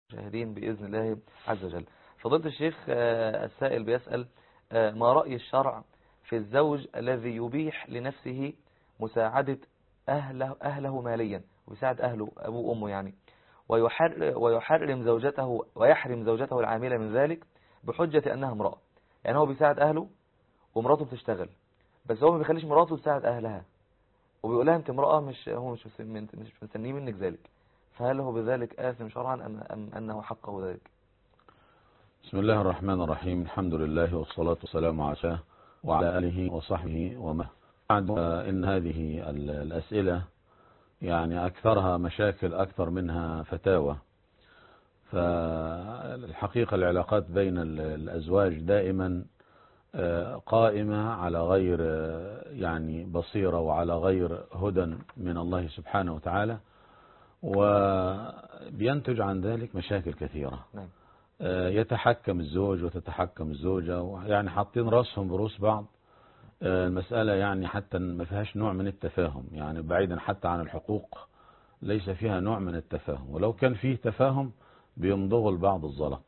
المشاهدين بإذن الله عز وجل. فضيلة الشيخ، السائل بيسأل ما رأي الشرع في الزوج الذي يبيح لنفسه مساعدة أهله ماليا، ويساعد أهله أبوه وأمه يعني، ويحرم زوجته العاملة من ذلك بحجة أنها امرأة. يعني هو بيساعد أهله ومراته بتشتغل، بس هو ما بيخليش مراته تساعد أهلها، وبيقول لها أنت امرأة، هو مش مستنيه منك ذلك. فهل هو بذلك آثم شرعا أم أنه حقه ذلك؟ بسم الله الرحمن الرحيم. الحمد لله والصلاة والسلام على وعلى آله وصحبه ومن بعد. إن هذه الأسئلة يعني أكثرها مشاكل أكثر منها فتاوى. فالحقيقة العلاقات بين الأزواج دائما قائمة على غير يعني بصيرة وعلى غير هدى من الله سبحانه وتعالى، وبينتج عن ذلك مشاكل كثيرة. يتحكم الزوج وتتحكم الزوجة، يعني حاطين رأسهم بروس بعض. المسألة يعني حتى ما فيهاش نوع من التفاهم، يعني بعيدا حتى عن الحقوق ليس فيها نوع من التفاهم، ولو كان فيه تفاهم بيمضغوا البعض الزلط.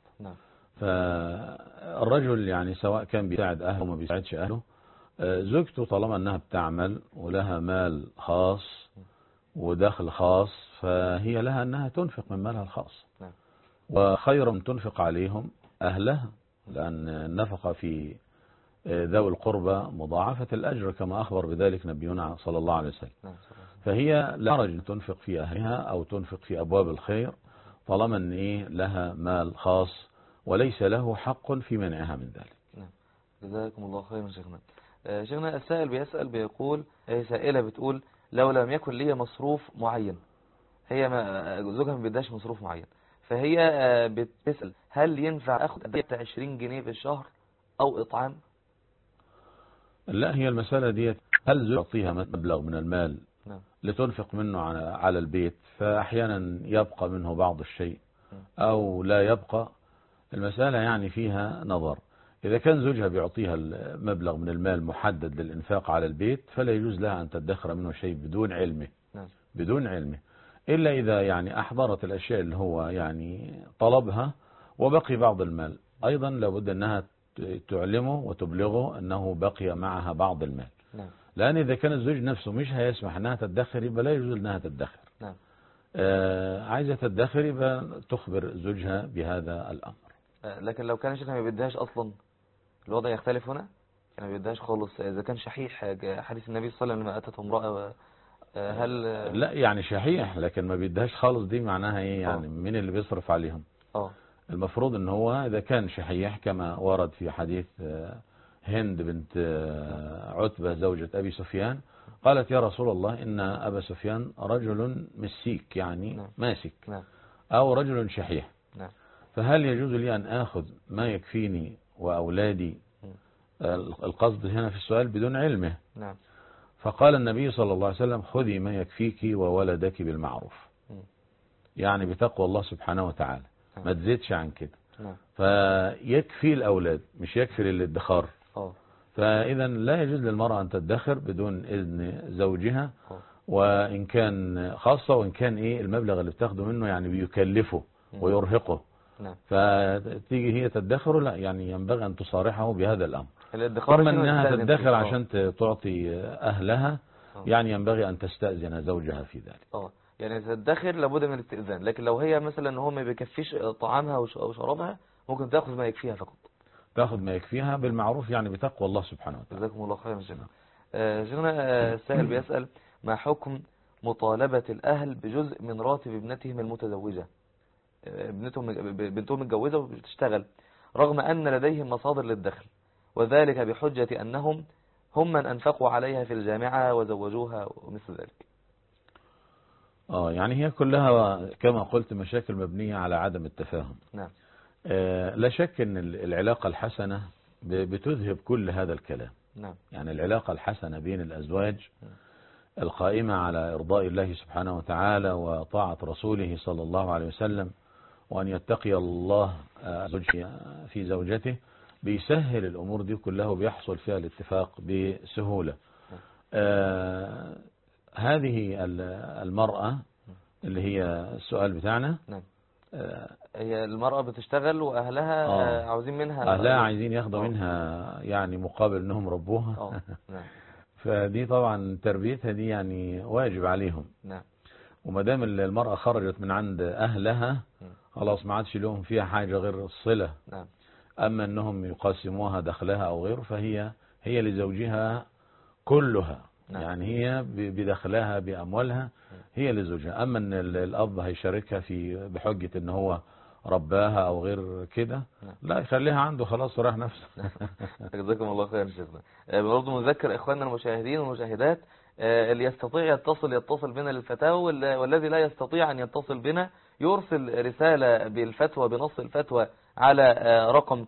فالرجل يعني سواء كان بيساعد أهله وما بيساعدش أهله، زوجته طالما أنها بتعمل ولها مال خاص ودخل خاص، فهي لها أنها تنفق من مالها الخاص، وخير من تنفق عليهم أهلها، لأن النفقة في ذوي القربى مضاعفة الأجر كما أخبر بذلك نبينا صلى الله عليه وسلم. فهي لا حرج أن تنفق في أهلها أو تنفق في أبواب الخير طالما أن لها مال خاص وليس له حق في منعها من ذلك. جزاكم الله خيرا شيخنا. شيخنا، السائل بيسأل بيقول، سائلة بتقول لو لم يكن لي مصروف معين، هي زوجها ما بيداش مصروف معين، فهي بتسأل هل ينفع أخذ 20 جنيه في الشهر أو إطعام؟ لا، هي المسألة دي هل زوج يعطيها مبلغ من المال لتنفق منه على البيت، فأحيانا يبقى منه بعض الشيء أو لا يبقى. المسألة يعني فيها نظر. إذا كان زوجها بيعطيها مبلغ من المال محدد للإنفاق على البيت، فلا يجوز لها أن تدخر منه شيء بدون علمه، إلا إذا يعني أحضرت الأشياء اللي هو يعني طلبها وبقي بعض المال. أيضا لابد أنها تعلمه وتبلغه أنه بقي معها بعض المال، لأن إذا كان الزوج نفسه مش هيسمح أنها تدخر يبقى لا يجوز أنها تدخر. عايزة تدخر يبقى تخبر زوجها بهذا الأمر. لكن لو كان شيخنا ما بيديهاش أصلا، الوضع يختلف هنا. كان ما بيديهاش خالص، إذا كان شحيح، حديث النبي صلى الله عليه وسلم لما أتته امرأة، هل لا يعني شحيح لكن ما بيديهاش خالص، دي معناها إيه؟ يعني مين اللي بيصرف عليهم؟ المفروض ان هو اذا كان شحيح كما ورد في حديث هند بنت عتبة زوجة ابي سفيان، قالت يا رسول الله ان ابا سفيان رجل مسيك، يعني ماسك، او رجل شحيح، فهل يجوز لي ان اخذ ما يكفيني واولادي؟ القصد هنا في السؤال بدون علمه. فقال النبي صلى الله عليه وسلم خذي ما يكفيك وولدك بالمعروف، يعني بتقوى الله سبحانه وتعالى، ما تزيدش عن كده. فيكفي الأولاد مش يكفي للادخار. فإذا لا يجوز للمرأة أن تدخر بدون إذن زوجها، وإن كان خاصة وإن كان المبلغ اللي بتاخده منه يعني بيكلفه ويرهقه، فتيجي هي تدخر، لا يعني ينبغي أن تصارحه بهذا الأمر. ثم أنها تدخر عشان تعطي أهلها، يعني ينبغي أن تستأذن زوجها في ذلك. يعني تدخر لابد من الاستئذان، لكن لو هي مثلا هو ما بيكفيش طعامها أو شرابها، ممكن تأخذ ما يكفيها فقط، تأخذ ما يكفيها بالمعروف، يعني بتقوى الله سبحانه وتعالى. جزاكم الله خيرا شيخنا. شيخنا، السائل بيسأل ما حكم مطالبة الأهل بجزء من راتب ابنتهم المتزوجة؟ بنتهم متجوزة وبتشتغل، رغم أن لديهم مصادر للدخل، وذلك بحجة أنهم هم من أنفقوا عليها في الجامعة وزوجوها ومثل ذلك. يعني هي كلها كما قلت مشاكل مبنية على عدم التفاهم. لا شك ان العلاقة الحسنة بتذهب كل هذا الكلام. يعني العلاقة الحسنة بين الأزواج القائمة على إرضاء الله سبحانه وتعالى وطاعة رسوله صلى الله عليه وسلم، وأن يتقي الله في زوجته، بيسهل الأمور دي كلها وبيحصل فيها الاتفاق بسهولة. هذه المرأة اللي هي السؤال بتاعنا، هي المرأة بتشتغل وأهلها عاوزين منها، أهلها عايزين ياخدوا منها يعني مقابل أنهم ربوها. نعم. فدي طبعا تربيتها دي يعني واجب عليهم. نعم. وما دام المرأة خرجت من عند أهلها خلاص ما عادش لهم فيها حاجة غير الصلة. نعم. أما أنهم يقاسموها دخلها أو غيره فهي لزوجها كلها. نعم. يعني هي بدخلها بأموالها هي لزوجها. أما أن الأب هيشاركها بحجة أن هو رباها أو غير كده لا يخليها عنده خلاص وراح نفسه. جزاكم الله خير شيخنا. برضه نذكر إخواننا المشاهدين والمشاهدات اللي يستطيع يتصل بنا للفتاوى، والذي لا يستطيع أن يتصل بنا يرسل رسالة بالفتوى بنص الفتوى على رقم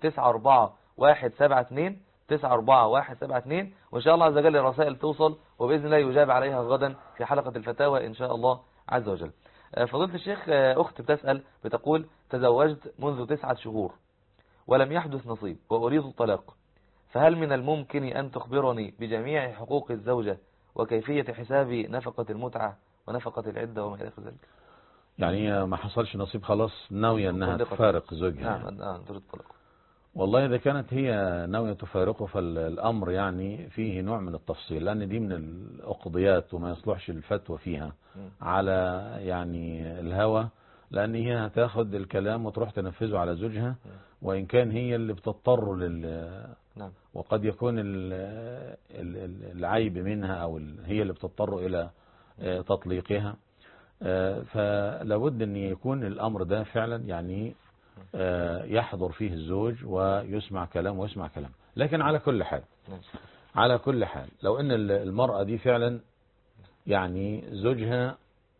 94172 94172، وإن شاء الله عز وجل الرسائل توصل وبإذن الله يجاب عليها غدا في حلقة الفتاوى إن شاء الله عز وجل. فضيلة الشيخ، أخت بتسأل بتقول: تزوجت منذ 9 شهور ولم يحدث نصيب وأريد الطلاق، فهل من الممكن أن تخبرني بجميع حقوق الزوجة وكيفية حساب نفقة المتعة ونفقة العدة وما إلى ذلك؟ يعني ما حصلش نصيب خلاص ناوية أنها تفارق زوجها. نعم تريد الطلاق. والله إذا كانت هي ناوية تفارقه فالأمر يعني فيه نوع من التفصيل، لأن دي من الأقضيات وما يصلحش الفتوى فيها على يعني الهوى، لأن هي هتاخد الكلام وتروح تنفذه على زوجها، وإن كان هي اللي بتضطر وقد يكون العيب منها أو هي اللي بتضطر إلى تطليقها. فلابد أن يكون الأمر ده فعلا يعني يحضر فيه الزوج ويسمع كلام ويسمع كلام. لكن على كل حال لو ان المرأة دي فعلا يعني زوجها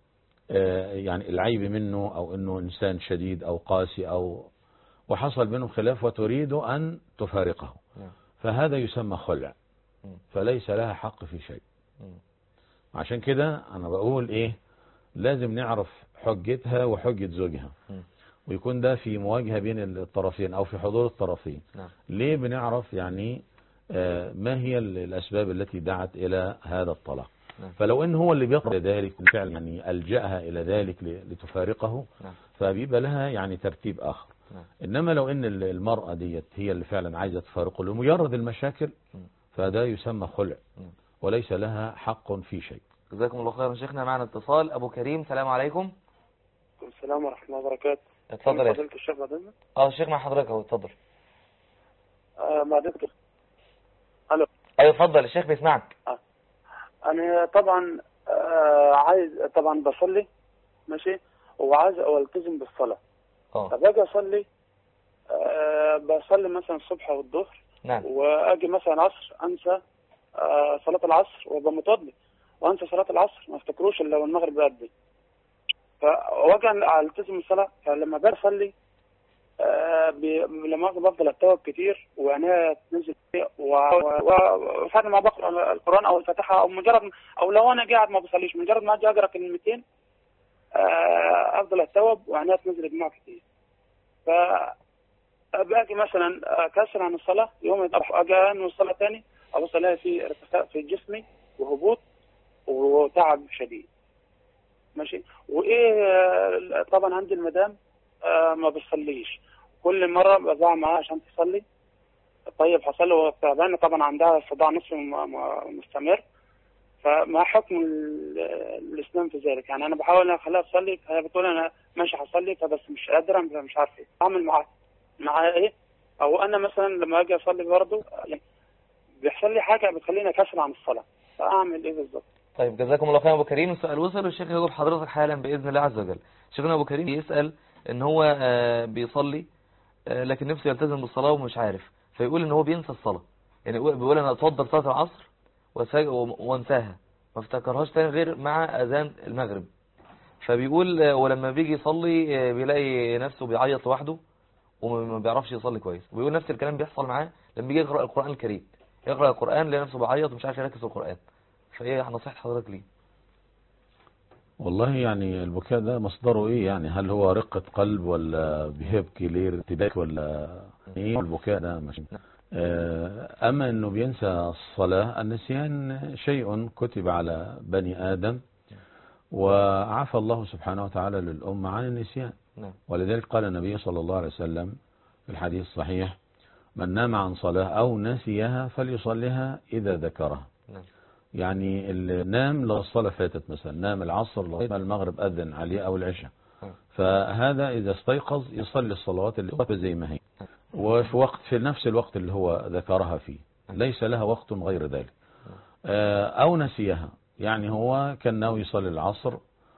يعني العيب منه او انه انسان شديد او قاسي او وحصل بينهم خلاف وتريد ان تفارقه، فهذا يسمى خلع، فليس لها حق في شيء. عشان كده انا بقول لازم نعرف حجتها وحجة زوجها، ويكون ده في مواجهة بين الطرفين او في حضور الطرفين. ليه بنعرف يعني ما هي الاسباب التي دعت الى هذا الطلاق. فلو ان هو اللي بيقرأ ذلك فعلا يعني ألجأها الى ذلك لتفارقه فبيبقى لها يعني ترتيب اخر. انما لو ان المرأة ديت هي اللي فعلا عايزة تفارقه لمجرد المشاكل فده يسمى خلع وليس لها حق في شيء. جزاكم الله خيرا شيخنا. معنا اتصال ابو كريم. السلام عليكم. السلام ورحمة الله وبركاته. اتفضل يا فضيلة الشيخ. بعدين الشيخ مع حضرتك اهو. اتفضل. بعدين الو. ايوه اتفضل الشيخ بيسمعك. انا طبعا عايز طبعا بصلي ماشي وعايز التزم بالصلاة. فباجي اصلي بصلي مثلا الصبح والظهر. نعم. واجي مثلا العصر انسى صلاة العصر وابقى متوضي وانسى صلاة العصر ما افتكروش الا والمغرب بيأذن. فواجي التزم الصلاة. فلما بصلي لما بفضل اتوب كتير وعينيا تنزل وفعلا ما بقرا القران او الفاتحه او مجرد او لو انا قاعد ما بصليش مجرد ما اجي اقرا كلمتين افضل اتوب وعينيا تنزل دموع كتير. فباجي مثلا كسر عن الصلاه يوم اجي انوي الصلاه ثاني ابص الاقي في ارتخاء في جسمي وهبوط وتعب شديد ماشي. طبعا عندي المدام ما بتصليش كل مرة بزعل معاها عشان تصلي. طيب حصل له تعبانة طبعا عندها صداع نصفي مستمر. فما حكم الإسلام في ذلك؟ يعني أنا بحاول أخليها تصلي فهي بتقول أنا ماشي هصلي فبس مش قادرة مش عارف إيه أعمل معاها إيه. أو أنا مثلا لما أجي أصلي برضه يعني بيحصل لي حاجة بتخليني أكسل عن الصلاة فأعمل إيه بالظبط؟ طيب جزاكم الله خير أبو كريم. السؤال وصل والشيخ يجاوب حضرتك حالا بإذن الله عز وجل. شيخنا أبو كريم يسأل إن هو بيصلي لكن نفسه يلتزم بالصلاة ومش عارف، فيقول إن هو بينسى الصلاة. يعني بيقول أنا أتفضل صلاة العصر وانساها ما افتكرهاش تاني غير مع أذان المغرب. فبيقول ولما بيجي يصلي بيلاقي نفسه بيعيط لوحده وما بيعرفش يصلي كويس. وبيقول نفس الكلام بيحصل معاه لما بيجي يقرأ القرآن الكريم، يقرأ القرآن لقى نفسه بيعيط ومش عارف يركز في القرآن. فإيه نصيحة حضرتك ليه؟ والله يعني البكاء ده مصدره ايه؟ يعني هل هو رقة قلب ولا بيبكي ليه ارتباك ولا ايه البكاء ده؟ مش اما انه بينسى الصلاة، النسيان شيء كتب على بني آدم وعفى الله سبحانه وتعالى للأمة عن النسيان. ولذلك قال النبي صلى الله عليه وسلم في الحديث الصحيح: من نام عن صلاة أو نسيها فليصليها إذا ذكرها. يعني اللي نام لو الصلاة فاتت، مثلا نام العصر لغاية المغرب أذن عليه أو العشاء، فهذا إذا استيقظ يصلي الصلوات اللي زي ما هي، وفي وقت في نفس الوقت اللي هو ذكرها فيه، ليس لها وقت غير ذلك. أو نسيها، يعني هو كان ناوي يصلي العصر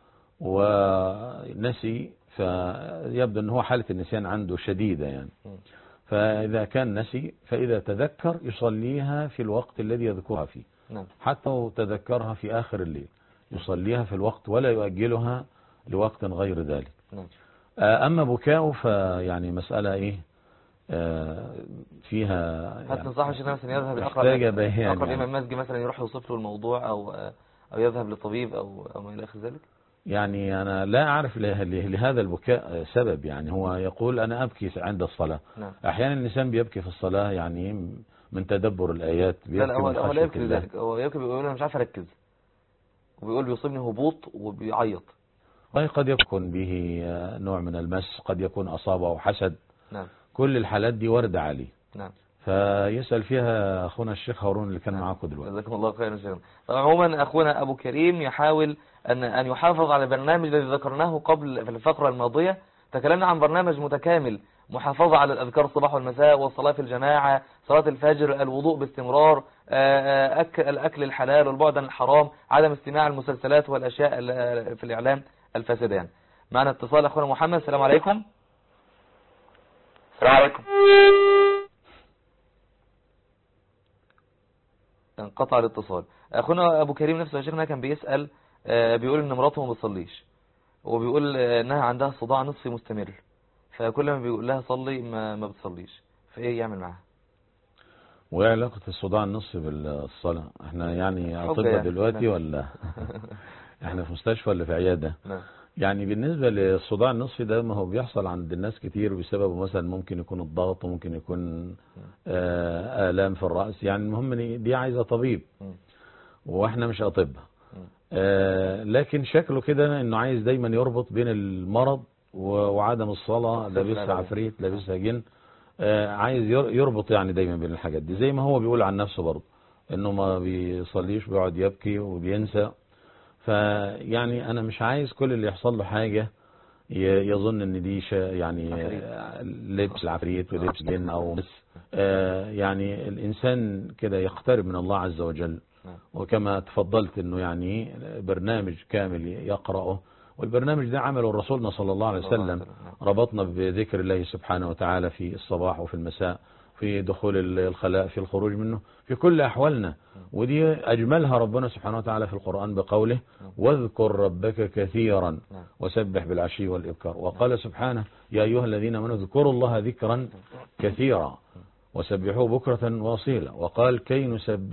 ونسي، فيبدو أن هو حالة النسيان عنده شديدة يعني. فإذا كان نسي فإذا تذكر يصليها في الوقت الذي يذكرها فيه، حتى لو تذكرها في آخر الليل يصليها في الوقت ولا يؤجلها لوقت غير ذلك. أما بكاؤه فيعني مسألة إيه فيها يعني تنصحه شيخ مثلا يذهب أقرب إمام مسجد مثلا يروح يوصف له الموضوع أو يذهب لطبيب أو ما إلى آخر ذلك؟ يعني أنا لا أعرف لهذا البكاء سبب. يعني هو يقول أنا أبكي عند الصلاة. أحيانا الإنسان بيبكي في الصلاة يعني من تدبر الآيات، لا هو لا يبكي لذلك، هو يبكي بيقول أنا مش عارف أركز، وبيقول بيصيبني هبوط وبيعيط. قد يكون به نوع من المس، قد يكون أصابه حسد. كل الحالات دي وردة عليه. فيسأل فيها أخونا الشيخ هارون اللي كان معاكم دلوقتي. جزاكم الله خيرا شيخنا. طبعا عموما أخونا أبو كريم يحاول أن يحافظ على البرنامج الذي ذكرناه قبل في الفقرة الماضية. تكلمنا عن برنامج متكامل، محافظة على الأذكار الصباح والمساء، والصلاة في الجماعة، صلاة الفجر، الوضوء باستمرار، الأكل الحلال والبعد عن الحرام، عدم استماع المسلسلات والأشياء في الإعلام الفاسدة يعني. معنا اتصال أخونا محمد. السلام عليكم. السلام عليكم. انقطع الاتصال. أخونا أبو كريم نفسه يا شيخنا كان بيسأل، بيقول إن مراته ما بتصليش، وبيقول إنها عندها صداع نصفي مستمر، فكل ما بيقول لها صلي ما بتصليش، فإيه يعمل معها؟ وإيه علاقة الصداع النصفي بالصلاة؟ احنا يعني أطباء يعني دلوقتي ولا احنا في مستشفى ولا في عيادة؟ يعني بالنسبة للصداع النصفي ده ما هو بيحصل عند الناس كتير بسببه، مثلا ممكن يكون الضغط وممكن يكون آلام في الرأس. يعني المهم دي عايزة طبيب واحنا مش أطباء. لكن شكله كده انه عايز دايما يربط بين المرض وعدم الصلاة، لابسها عفريت لابسها جن، عايز يربط يعني دايما بين الحاجات دي، زي ما هو بيقول عن نفسه برضه انه ما بيصليش، بيقعد يبكي وبينسى. فيعني انا مش عايز كل اللي يحصل له حاجة يظن ان دي يعني لبس العفريت ولبس جن او مس. يعني الانسان كده يقترب من الله عز وجل، وكما تفضلت انه يعني برنامج كامل يقرأه، والبرنامج ده عمله رسولنا صلى الله عليه وسلم، ربطنا بذكر الله سبحانه وتعالى في الصباح وفي المساء، في دخول الخلاء، في الخروج منه، في كل أحوالنا. ودي أجملها ربنا سبحانه وتعالى في القرآن بقوله: واذكر ربك كثيرا وسبح بالعشي والإبكار. وقال سبحانه: يا أيها الذين آمنوا اذكروا الله ذكرا كثيرا وسبحوه بكرة واصيلا. وقال: كي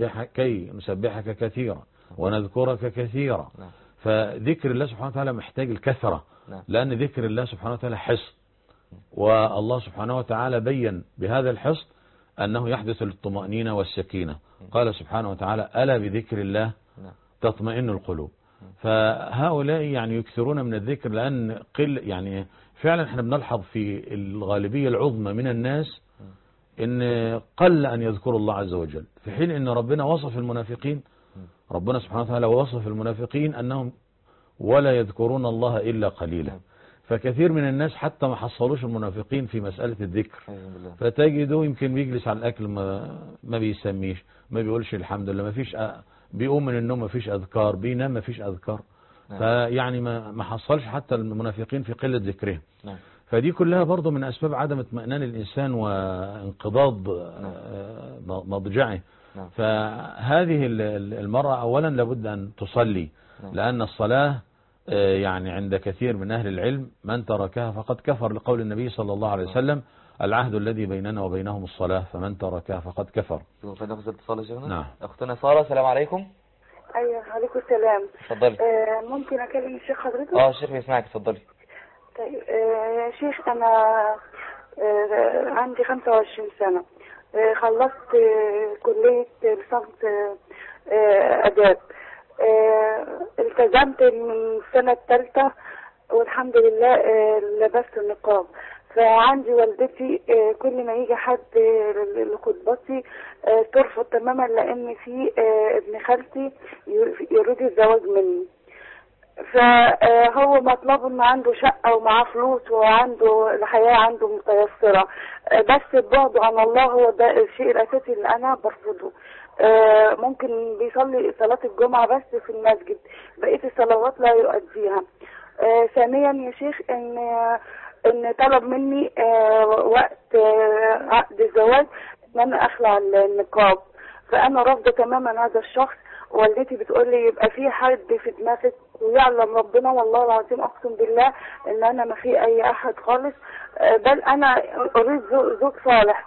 نسبحك كثيرا ونذكرك كثيرا. فذكر الله سبحانه وتعالى محتاج الكثرة، لأن ذكر الله سبحانه وتعالى حصن، والله سبحانه وتعالى بين بهذا الحصن أنه يحدث الطمأنينة والسكينة. قال سبحانه وتعالى: ألا بذكر الله تطمئن القلوب. فهؤلاء يعني يكثرون من الذكر، لأن يعني فعلا احنا بنلحظ في الغالبية العظمى من الناس ان قل ان يذكروا الله عز وجل، في حين ان ربنا وصف المنافقين، ربنا سبحانه وتعالى وصف المنافقين انهم ولا يذكرون الله الا قليلا. فكثير من الناس حتى ما حصلوش المنافقين في مسألة الذكر، فتجده يمكن بيجلس على الاكل ما بيسميش، ما بيقولش الحمد لله، ما فيش بيقوم من النوم ما فيش اذكار، بينام ما فيش اذكار. فيعني ما حصلش حتى المنافقين في قلة ذكرهم. فدي كلها برضو من أسباب عدم اطمئنان الإنسان وانقضاض مضجعه. فهذه المرأة أولا لابد أن تصلي، لأن الصلاة يعني عند كثير من أهل العلم من تركها فقد كفر، لقول النبي صلى الله عليه وسلم: العهد الذي بيننا وبينهم الصلاة فمن تركها فقد كفر. نعم. أختنا سارة، السلام عليكم. أيوة عليكم السلام. اتفضلي. ممكن أكلم الشيخ حضرتك؟ الشيخ بيسمعك، اتفضلي. طيب يا شيخ، أنا عندي 25 سنة، خلصت كلية ليسانس آداب، التزمت من السنة الثالثة والحمد لله لبست النقاب. فعندي والدتي كل ما يجي حد لخطبتي ترفض تماما، لان في ابن خالتي يريد الزواج مني. فهو مطلبه انه عنده شقة ومعاه فلوس وعنده الحياة عنده متيسرة، بس بعده عن الله هو ده الشيء الاساسي اللي انا برفضه. ممكن بيصلي صلاة الجمعة بس في المسجد، بقية الصلوات لا يؤديها. ثانيا يا شيخ ان طلب مني وقت عقد الزواج ان انا اخلع النقاب، فانا رافضه تماما هذا الشخص. والدتي بتقول لي يبقى في حد في دماغك ويعلم ربنا، والله العظيم اقسم بالله ان انا ما في اي احد خالص، بل انا اريد زوج صالح.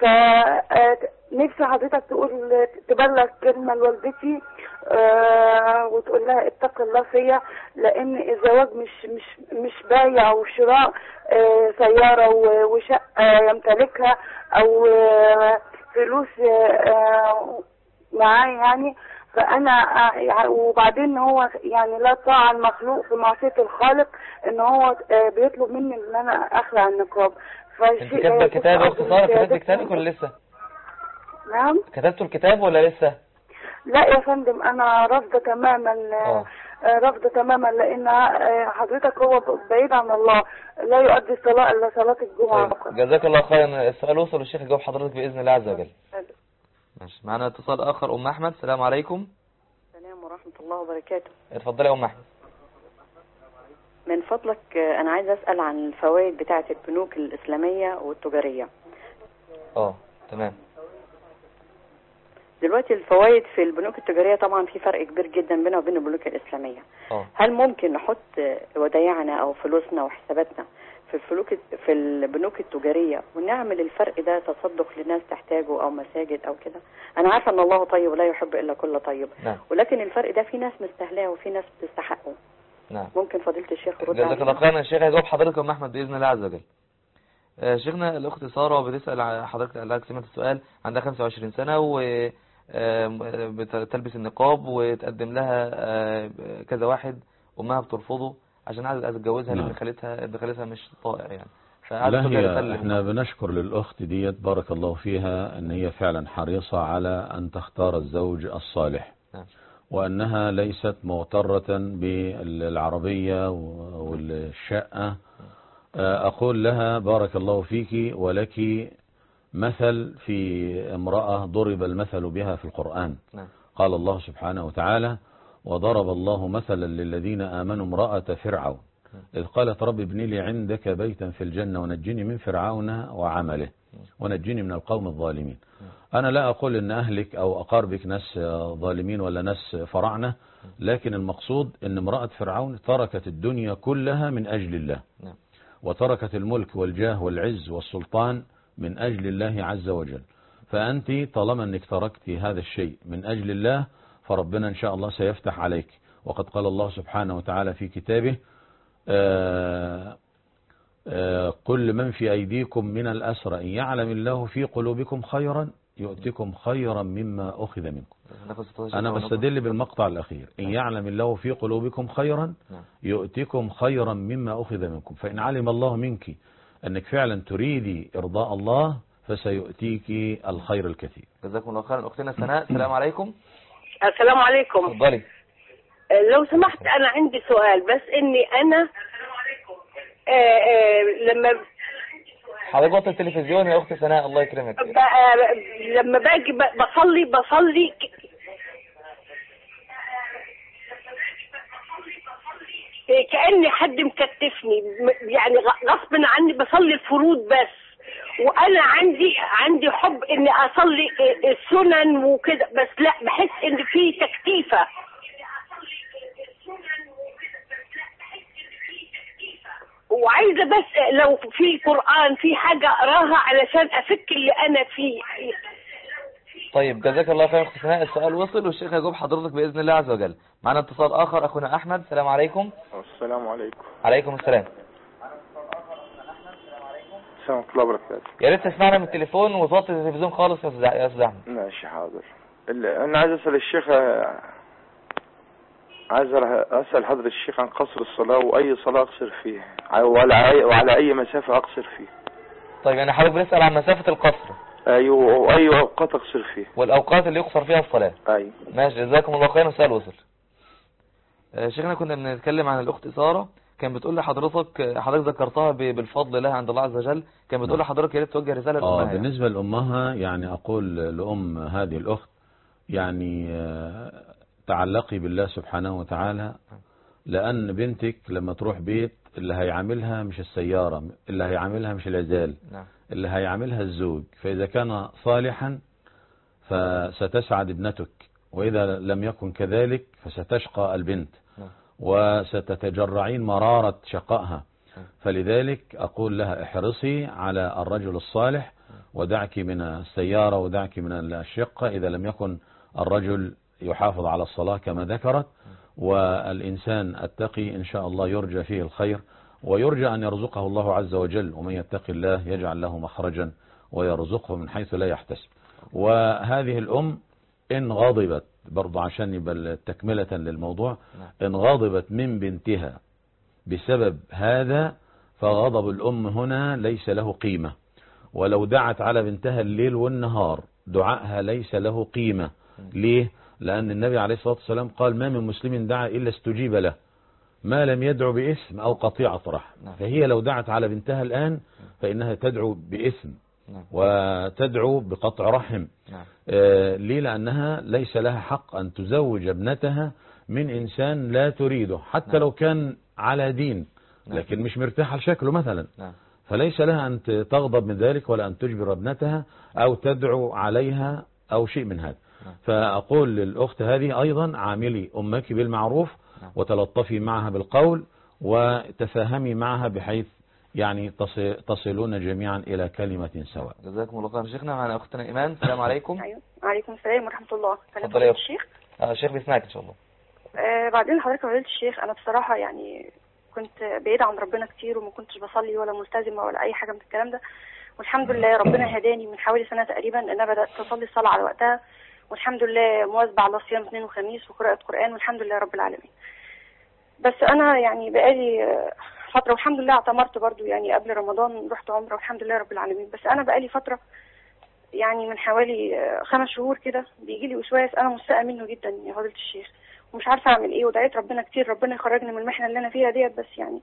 فنفسي حضرتك تبلغ كلمه لوالدتي وتقول لها اتق الله فيا، لان الزواج مش بيع وشراء سياره وشقه يمتلكها او فلوس معاه يعني. فانا وبعدين هو يعني لا طاعة المخلوق في معصية الخالق، ان هو بيطلب مني ان انا اخلع النقاب. انت كاتبه الكتاب يا اخت ساره؟ كتبت كتابك ولا لسه؟ نعم. كتبتوا الكتاب ولا لسه؟ لا يا فندم، انا رافضه تماما. رافضه تماما، لان حضرتك هو بعيد عن الله، لا يؤدي الصلاه الا صلاه الجمعه فقط. جزاك الله خيرا. السؤال وصل والشيخ يجاوب حضرتك باذن الله عز وجل. ماشي. معنا اتصال اخر. ام احمد، السلام عليكم. السلام ورحمه الله وبركاته. اتفضلي يا ام احمد. من فضلك انا عايز اسال عن الفوائد بتاعه البنوك الاسلاميه والتجاريه. تمام. دلوقتي الفوائد في البنوك التجاريه طبعا في فرق كبير جدا بينها وبين البنوك الاسلاميه. هل ممكن نحط ودايعنا او فلوسنا وحساباتنا في البنوك التجاريه ونعمل الفرق ده تصدق لناس تحتاجه او مساجد او كده؟ انا عارفه ان الله طيب ولا يحب الا كل طيب. نعم. ولكن الفرق ده في ناس مستاهلاه وفي ناس بتستحقه. نعم. ممكن فضيله الشيخ يرد علينا؟ جزاك الله خيرا. الشيخ هيجاوب حضرتك يا ام احمد باذن الله عز وجل. شيخنا الاخت ساره بتسال حضرتك، قال لك سمعت السؤال، عندها 25 سنه و بتلبس النقاب وتقدم لها كذا واحد، امها بترفضه عشان عايزه تتجوزها لان ابن خالتها مش طائع يعني. لا هي احنا بنشكر للاخت ديت بارك الله فيها ان هي فعلا حريصه على ان تختار الزوج الصالح. وانها ليست مغترة بالعربية والشقة. اقول لها بارك الله فيك ولك مثل في امرأة ضرب المثل بها في القرآن. قال الله سبحانه وتعالى: وضرب الله مثلا للذين آمنوا امرأة فرعون إذ قالت رب ابن لي عندك بيتا في الجنة ونجني من فرعون وعمله ونجني من القوم الظالمين. أنا لا أقول إن أهلك أو أقاربك ناس ظالمين ولا ناس فراعنة، لكن المقصود إن امرأة فرعون تركت الدنيا كلها من أجل الله، وتركت الملك والجاه والعز والسلطان من أجل الله عز وجل. فأنت طالما أنك تركت هذا الشيء من أجل الله فربنا إن شاء الله سيفتح عليك. وقد قال الله سبحانه وتعالى في كتابه: كل من في أيديكم من الأسرى إن يعلم الله في قلوبكم خيرا يؤتكم خيرا مما أخذ منكم. أنا بستدل بالمقطع الأخير: إن يعلم الله في قلوبكم خيرا يؤتكم خيرا مما أخذ منكم. فإن علم الله منك أنك فعلا تريدي إرضاء الله فسيؤتيك الخير الكثير. جزاكم الله خيرا. أختنا سناء، السلام عليكم. السلام عليكم. اتفضلي. لو سمحت أنا عندي سؤال، بس إني أنا لما حضرتك وطي التلفزيون يا أخت سناء الله يكرمك. لما باجي بصلي كأني حد مكتفني، يعني غصب عني بصلي الفروض بس، وانا عندي حب اني اصلي السنن وكده، بس لا بحس ان في تكتيفة. وعايزة بس لو في قرآن في حاجة اقراها علشان افك اللي انا فيه. طيب جزاك الله خير اخت سناء. السؤال وصل والشيخ هيجاوب حضرتك باذن الله عز وجل. معنا اتصال اخر، اخونا احمد، السلام عليكم. السلام عليكم. عليكم السلام. السلام الله وبركاته. يا ريت تسمعنا من التليفون وتوطي التلفزيون خالص يا استاذ احمد. ماشي حاضر. انا عايز اسال الشيخ عايز أسأل حضرة الشيخ عن قصر الصلاة وأي صلاة أقصر فيها وعلى أي مسافة أقصر فيها. طيب يعني حضرتك بنسأل عن مسافة القصر. أيوه، وأي أوقات أقصر فيها. والأوقات اللي يقصر فيها الصلاة. أيوه. ماشي، جزاكم الله خيرا، السؤال وصل. شيخنا كنا بنتكلم عن الأخت إثارة، كان بتقول لحضرتك ذكرتها بالفضل لها عند الله عز وجل، كان بتقول لحضرتك يا ريت توجه رسالة لأمها. بالنسبة لأمها يعني أقول لأم هذه الأخت يعني تعلقي بالله سبحانه وتعالى، لأن بنتك لما تروح بيت اللي هيعاملها مش السيارة، اللي هيعاملها مش العزال، اللي هيعاملها الزوج، فإذا كان صالحا فستسعد ابنتك، وإذا لم يكن كذلك فستشقى البنت وستتجرعين مرارة شقائها. فلذلك أقول لها احرصي على الرجل الصالح، ودعك من السيارة ودعك من الشقة إذا لم يكن الرجل يحافظ على الصلاة كما ذكرت. والإنسان التقي إن شاء الله يرجى فيه الخير، ويرجى أن يرزقه الله عز وجل، ومن يتقي الله يجعل له مخرجا ويرزقه من حيث لا يحتسب. وهذه الأم إن غضبت برضو عشان يبقى تكملة للموضوع، إن غضبت من بنتها بسبب هذا فغضب الأم هنا ليس له قيمة، ولو دعت على بنتها الليل والنهار دعائها ليس له قيمة. ليه؟ لأن النبي عليه الصلاة والسلام قال ما من مسلم دعا إلا استجيب له ما لم يدعو باسم أو قطيعة رحم. فهي لو دعت على بنتها الآن فإنها تدعو باسم وتدعو بقطع رحم. ليه؟ لأنها ليس لها حق أن تزوج ابنتها من إنسان لا تريده، حتى لو كان على دين لكن مش مرتاحة لشكله مثلا، فليس لها أن تغضب من ذلك ولا أن تجبر ابنتها أو تدعو عليها أو شيء من هذا. فأقول للأخت هذه أيضا عاملي أمك بالمعروف وتلطفي معها بالقول وتفاهمي معها بحيث يعني تصلون جميعا إلى كلمة سواء. جزاكم الله خير. شيخنا معنا أختنا إيمان، السلام عليكم. أيوة. وعليكم السلام ورحمة الله. اتفضل يا الشيخ. الشيخ بيسمعك إن شاء الله. بعدين حضرتك فضيلة الشيخ، أنا بصراحة يعني كنت بعيدة عن ربنا كتير وما كنتش بصلي ولا ملتزمة ولا أي حاجة من الكلام ده، والحمد لله ربنا هداني من حوالي سنة تقريبا إن أنا بدأت أصلي الصلاة على وقتها، والحمد لله مواظبة على صيام اثنين وخميس وقراءة قرآن، والحمد لله رب العالمين. بس أنا يعني بقالي فترة، والحمد لله اعتمرت برضو يعني قبل رمضان، رحت عمرة والحمد لله رب العالمين. بس أنا بقالي فترة يعني من حوالي 5 شهور كده بيجي لي وسواس أنا مستاءة منه جدا يا فضيلة الشيخ، ومش عارفة أعمل إيه، ودعيت ربنا كتير ربنا يخرجني من المحنة اللي أنا فيها ديت، بس يعني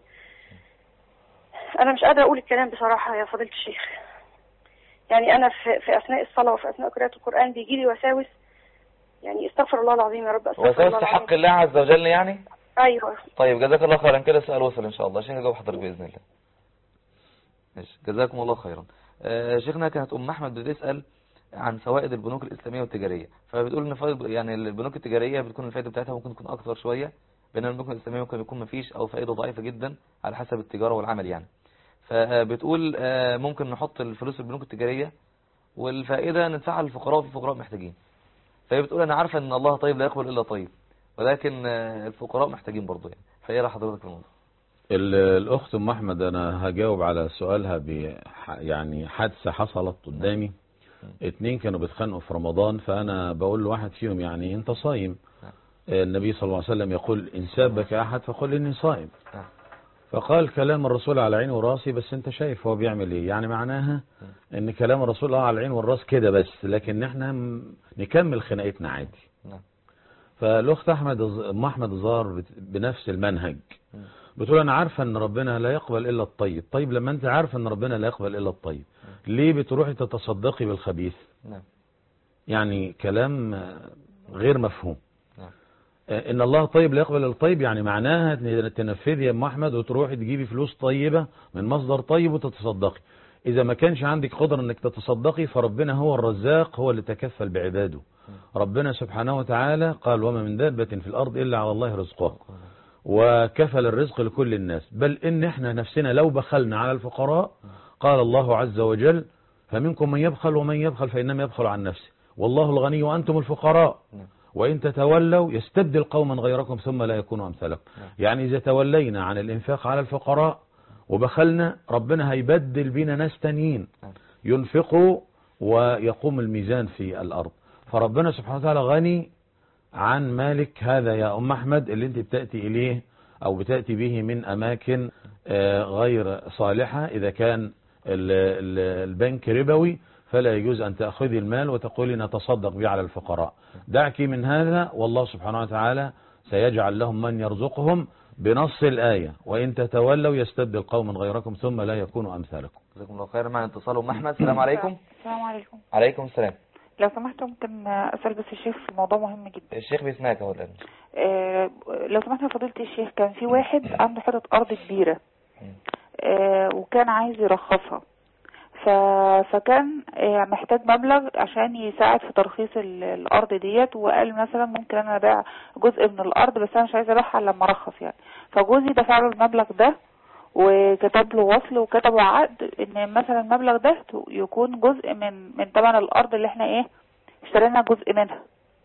أنا مش قادرة أقول الكلام بصراحة يا فضيلة الشيخ. يعني أنا في أثناء الصلاة وفي أثناء قراءة القرآن بيجي لي وساوس، يعني استغفر الله العظيم يا رب، استغفر الله العظيم. وساوس حق الله عز وجل يعني؟ أيوة. طيب جزاك الله خيرا، كده السؤال وصل إن شاء الله عشان نجاوب حضرتك بإذن الله. ماشي، جزاكم الله خيرا. شيخنا كانت أم أحمد بتسأل عن فوائد البنوك الإسلامية والتجارية، فبتقول إن فوائد يعني البنوك التجارية بتكون الفائدة بتاعتها ممكن تكون أكثر شوية، بينما البنوك الإسلامية ممكن يكون مفيش أو فائدة ضعيفة جدا على حسب التجارة والعمل يعني. فبتقول ممكن نحط الفلوس في البنوك التجارية والفائدة ندفعها للفقراء وفي فقراء محتاجين. فهي بتقول أنا عارفة إن الله طيب لا يقبل إلا طيب، ولكن الفقراء محتاجين برضه يعني. فإيه رأي حضرتك في الموضوع؟ الأخت أم أحمد أنا هجاوب على سؤالها يعني حادثة حصلت قدامي. 2 كانوا بيتخانقوا في رمضان، فأنا بقول لواحد فيهم يعني أنت صايم. النبي صلى الله عليه وسلم يقول إن سابك أحد فقل إني صائم. فقال كلام الرسول على عيني وراسي، بس أنت شايف هو بيعمل إيه، يعني معناها إن كلام الرسول على العين والراس كده بس، لكن إحنا نكمل خناقتنا عادي. فالأخت أم أحمد ظهر بنفس المنهج، بتقول أنا عارفة أن ربنا لا يقبل إلا الطيب. طيب لما أنت عارفة أن ربنا لا يقبل إلا الطيب، ليه بتروحي تتصدقي بالخبيث؟ يعني كلام غير مفهوم. إن الله طيب لا يقبل إلا الطيب، يعني معناها تنفذي يا أم أحمد وتروحي تجيبي فلوس طيبة من مصدر طيب وتتصدقي. إذا ما كانش عندك قدرة أنك تتصدقي فربنا هو الرزاق، هو اللي تكفل بعباده. ربنا سبحانه وتعالى قال وما من دابة في الأرض إلا على الله رزقها، وكفل الرزق لكل الناس. بل إن إحنا نفسنا لو بخلنا على الفقراء قال الله عز وجل فمنكم من يبخل ومن يبخل فإنما يبخل عن نفسه والله الغني وأنتم الفقراء وإن تتولوا يستبدل قوما غيركم ثم لا يكونوا أمثالكم. يعني إذا تولينا عن الإنفاق على الفقراء وبخلنا ربنا هيبدل بنا ناس تانيين ينفقوا ويقوم الميزان في الأرض. فربنا سبحانه وتعالى غني عن مالك هذا يا أم أحمد اللي أنت بتأتي إليه أو بتأتي به من أماكن غير صالحة. إذا كان البنك ربوي فلا يجوز أن تأخذي المال وتقولي نتصدق به على الفقراء. دعك من هذا، والله سبحانه وتعالى سيجعل لهم من يرزقهم بنص الآية، وإن تتولوا يستبدل قوما غيركم ثم لا يكونوا أمثالكم. جزاكم الله خيرا. مع اتصال أم أحمد. السلام عليكم. السلام عليكم. عليكم السلام. لو سمحت ممكن أسأل بس الشيخ في موضوع مهم جدا. الشيخ بيسمعك اهو الآن. لو سمحت يا فضيلة الشيخ، كان في واحد عنده حتة أرض كبيرة وكان عايز يرخصها، فكان محتاج مبلغ عشان يساعد في ترخيص الأرض ديت، وقال مثلا ممكن أنا أبيع جزء من الأرض بس أنا مش عايز أبيعها إلا لما أرخص يعني. فجوزي دفع له المبلغ ده وكتب له وصل وكتبوا عقد ان مثلا المبلغ ده يكون جزء من ثمن الارض اللي احنا اشترينا جزء منها.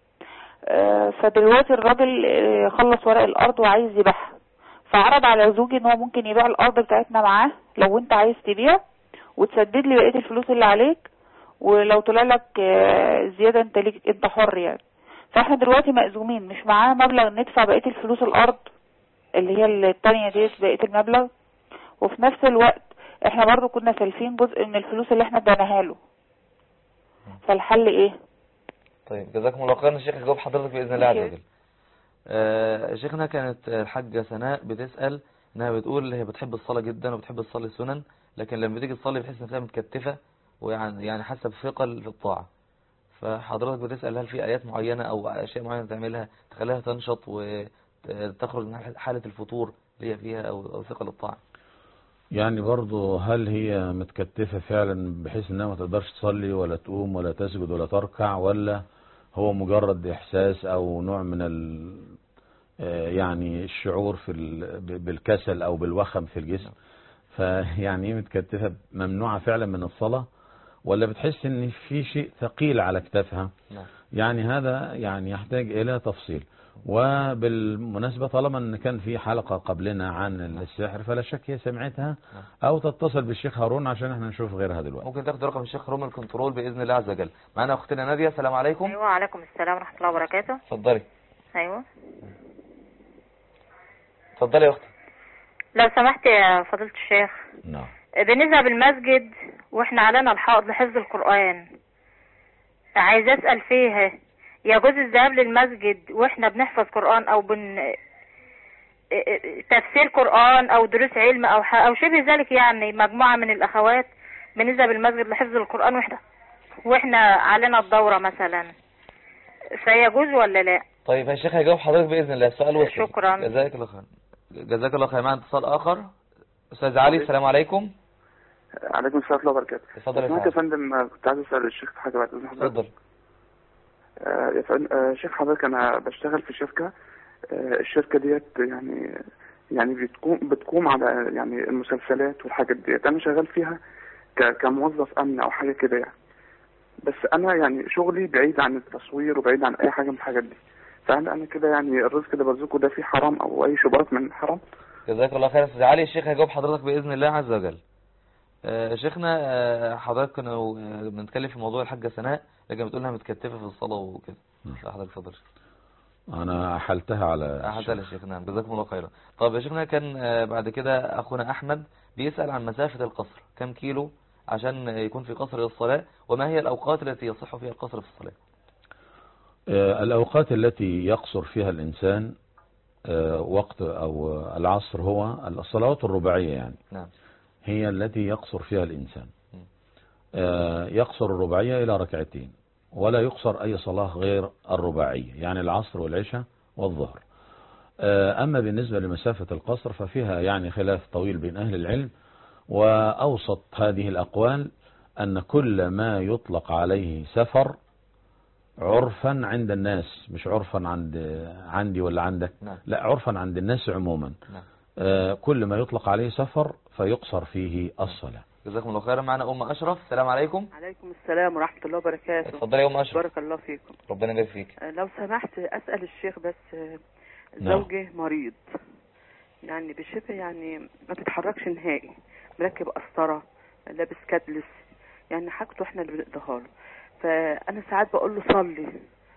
فدلوقتي الراجل خلص ورق الارض وعايز يبيعها، فعرض على زوجي ان هو ممكن يبيع الارض بتاعتنا معاه لو انت عايز تبيع وتسدد لي بقية الفلوس اللي عليك، ولو طلع لك زيادة انت حر يعني. فاحنا دلوقتي مأزومين، مش معانا مبلغ ندفع بقية الفلوس الارض اللي هي التانية ديت بقية المبلغ، وفي نفس الوقت احنا برضو كنا سالفين جزء من الفلوس اللي احنا اديناها له. فالحل ايه؟ طيب جزاكم الله خيرا. الشيخ يجاوب حضرتك باذن الله عز وجل. شيخنا كانت الحاجة سناء بتسأل انها بتقول هي بتحب الصلاة جدا وبتحب تصلي السنن، لكن لما بتيجي تصلي بتحس انها متكتفة ويعني حاسه بثقل في الطاعة. فحضرتك بتسأل هل في آيات معينة او اشياء معينة تعملها تخليها تنشط وتخرج من حالة الفتور اللي هي فيها او ثقل الطاعة؟ يعني برضو هل هي متكتفة فعلا بحيث انها ما تقدرش تصلي ولا تقوم ولا تسجد ولا تركع، ولا هو مجرد احساس او نوع من يعني الشعور بالكسل او بالوخم في الجسم؟ فيعني متكتفة ممنوعة فعلا من الصلاة، ولا بتحس ان في شيء ثقيل على كتافها؟ يعني هذا يعني يحتاج الى تفصيل. وبالمناسبة طالما ان كان في حلقة قبلنا عن السحر فلا شك هي سمعتها او تتصل بالشيخ هارون عشان احنا نشوف غيرها دلوقتي. ممكن تاخد رقم الشيخ هارون الكنترول باذن الله عز وجل. معانا اختنا نادية. السلام عليكم. ايوه وعليكم السلام ورحمة الله وبركاته. اتفضلي. ايوه اتفضلي يا اختي. لو سمحت يا فضيلة الشيخ. نعم. بنذهب المسجد واحنا علينا الحائض لحفظ القرآن، عايز اسأل فيها يجوز الذهاب للمسجد واحنا بنحفظ قرآن او تفسير قرآن او دروس علم او شبه ذلك، يعني مجموعة من الاخوات بنذهب المسجد لحفظ القرآن واحنا علينا الدورة مثلا، فيجوز ولا لا؟ طيب يا شيخ هيجاوب حضرتك باذن الله. السؤال وصل. شكرا. جزاك الله خير. جزاك الله خير. معنا اتصال اخر. استاذ علي. السلام عليكم. عليكم السلام ورحمة الله وبركاته. اتفضل يا فندم. كنت عايز اسال الشيخ حاجه بعد اذن حضرتك. اتفضل. شيخ حضرتك انا بشتغل في شركه، الشركه ديت يعني بتقوم على يعني المسلسلات والحاجات ديت، انا شغال فيها كموظف امن او حاجه كده يعني، بس انا يعني شغلي بعيد عن التصوير وبعيد عن اي حاجه من الحاجات دي، فهل انا كده يعني الرزق اللي برزقه ده فيه حرام او اي شبهات من حرام؟ جزاك الله خير. استاذ علي الشيخ هيجاوب حضرتك باذن الله عز وجل. شيخنا حضرتك كنا بنتكلم في موضوع الحاجة سناء، لكن بتقول انها متكتفة في الصلاة وكده. حضرتك اتفضل. انا احلتها على الشيخ. نعم جزاكم الله خيرا. طب يا شيخنا كان بعد كده اخونا احمد بيسأل عن مسافة القصر، كم كيلو عشان يكون في قصر للصلاة، وما هي الاوقات التي يصح فيها القصر في الصلاة؟ الاوقات التي يقصر فيها الانسان وقت او العصر هو الصلوات الرباعية يعني. نعم. هي التي يقصر فيها الإنسان. يقصر الرباعية إلى ركعتين، ولا يقصر أي صلاة غير الرباعية، يعني العصر والعشاء والظهر. أما بالنسبة لمسافة القصر ففيها يعني خلاف طويل بين أهل العلم، وأوسط هذه الأقوال أن كل ما يطلق عليه سفر عرفا عند الناس، مش عرفا عندي ولا عندك، لا عرفا عند الناس عموما، كل ما يطلق عليه سفر فيقصر فيه الصلاة. جزاكم الله خيرا. معنا أم أشرف. السلام عليكم. عليكم السلام ورحمة الله وبركاته. اتفضلي يا أم أشرف. بارك الله فيكم. ربنا يبارك فيك. لو سمحت أسأل الشيخ بس، زوجي مريض يعني بشبه يعني ما بيتحركش نهائي، مركب قسطرة، لابس كادلس، يعني حاجته احنا اللي بنقضيها له، فأنا ساعات بقول له صلي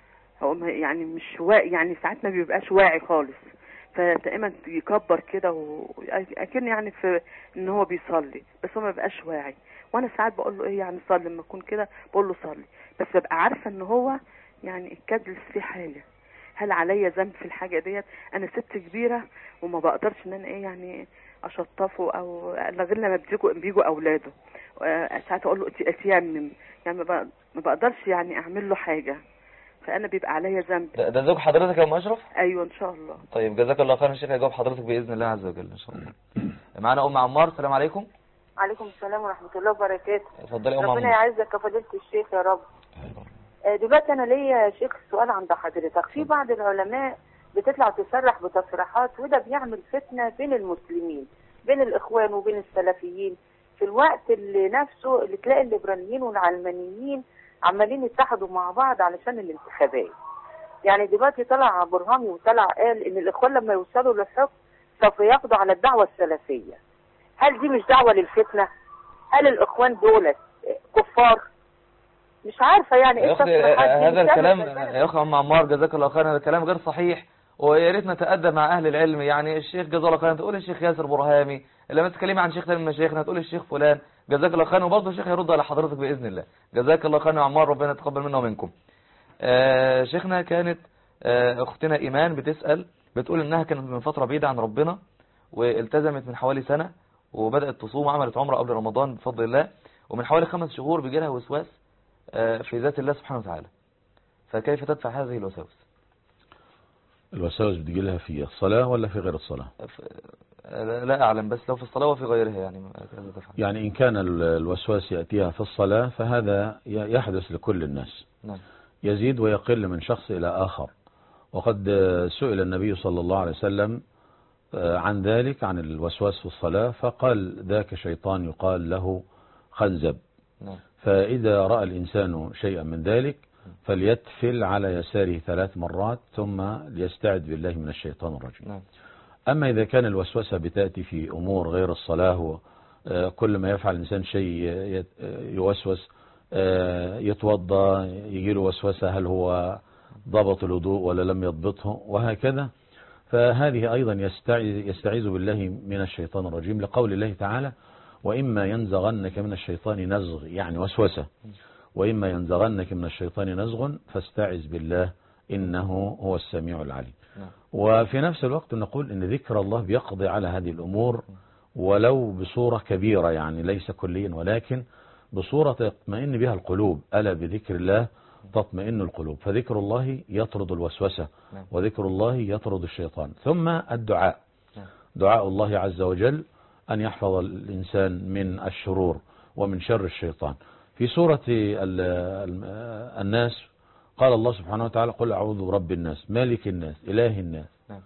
هو يعني مش واعي، يعني ساعات ما بيبقاش واعي خالص، فدائما يكبر كده اكن يعني في ان هو بيصلي، بس هو ما بيبقاش واعي. وانا ساعات بقول له ايه يعني صلي، لما اكون كده بقول له صلي، بس ببقى عارفه ان هو يعني الكدس فيه حاجه. هل عليا ذنب في الحاجه ديت؟ انا ست كبيره وما بقدرش ان انا ايه يعني اشطفه، او غير لما بيجوا اولاده ساعات اقول له اتيمم، يعني ما بقدرش يعني اعمل له حاجه، فانا بيبقى عليا ذنب. ده زوج حضرتك يا ام اشرف؟ ايوه ان شاء الله. طيب جزاك الله خيرا. الشيخ هيجاوب حضرتك باذن الله عز وجل ان شاء الله. معانا ام عمار. السلام عليكم. عليكم السلام ورحمه الله وبركاته. اتفضلي يا ام عمار. ربنا يعزك يا فضيله الشيخ يا رب. دلوقتي انا ليا يا شيخ سؤال عند حضرتك. في بعض العلماء بتطلع تصرح بتصريحات، وده بيعمل فتنه بين المسلمين، بين الاخوان وبين السلفيين، في الوقت اللي نفسه اللي تلاقي الليبراليين والعلمانيين عمالين يتحدوا مع بعض علشان الانتخابات. يعني دلوقتي طلع برهامي وطلع قال ان الاخوان لما يوصلوا للحكم سوف يقضوا على الدعوه السلفيه. هل دي مش دعوه للفتنه؟ هل الاخوان دولت كفار؟ مش عارفه يعني ايه هذا الكلام يا اخي ام عمار جزاك الله خيرا، هذا الكلام غير صحيح، ويا ريت نتأدب مع اهل العلم. يعني الشيخ جزاه الله خيرا تقول الشيخ ياسر برهامي، لما تتكلمي عن شيخ من مشايخنا تقول الشيخ فلان جزاك الله خيرا، وبرضه الشيخ هيرد على حضرتك باذن الله. جزاك الله خيرا يا عمار، ربنا يتقبل منا ومنكم. شيخنا كانت اختنا ايمان بتسأل، بتقول انها كانت من فترة بعيدة عن ربنا والتزمت من حوالي سنة، وبدأت تصوم وعملت عمرة قبل رمضان بفضل الله، ومن حوالي 5 شهور بيجي لها وسواس في ذات الله سبحانه وتعالى، فكيف تدفع هذه الوساوس؟ الوساوس بتجي لها في الصلاة ولا في غير الصلاة؟ لا أعلم، بس لو في الصلاة وفي غيرها يعني إن كان الوسواس يأتيها في الصلاة فهذا يحدث لكل الناس. نعم. يزيد ويقل من شخص إلى آخر، وقد سئل النبي صلى الله عليه وسلم عن ذلك، عن الوسواس في الصلاة، فقال ذاك شيطان يقال له خنزب. نعم. فإذا رأى الإنسان شيئا من ذلك فليتفل على يساره 3 مرات ثم ليستعذ بالله من الشيطان الرجيم. نعم. أما إذا كان الوسوسة بتأتي في أمور غير الصلاة، كل ما يفعل الإنسان شيء يوسوس، يتوضى يجي له وسوسة هل هو ضبط الوضوء ولا لم يضبطه وهكذا، فهذه أيضا يستعيذ بالله من الشيطان الرجيم، لقول الله تعالى وإما ينزغنك من الشيطان نزغ، يعني وسوسة، وإما ينزغنك من الشيطان نزغ فاستعذ بالله إنه هو السميع العليم. وفي نفس الوقت نقول إن ذكر الله بيقضي على هذه الأمور ولو بصورة كبيرة، يعني ليس كليا ولكن بصورة تطمئن بها القلوب. ألا بذكر الله تطمئن القلوب، فذكر الله يطرد الوسوسة وذكر الله يطرد الشيطان. ثم الدعاء، دعاء الله عز وجل أن يحفظ الإنسان من الشرور ومن شر الشيطان. في سورة الناس قال الله سبحانه وتعالى قل أعوذ برب الناس مالك الناس إله الناس،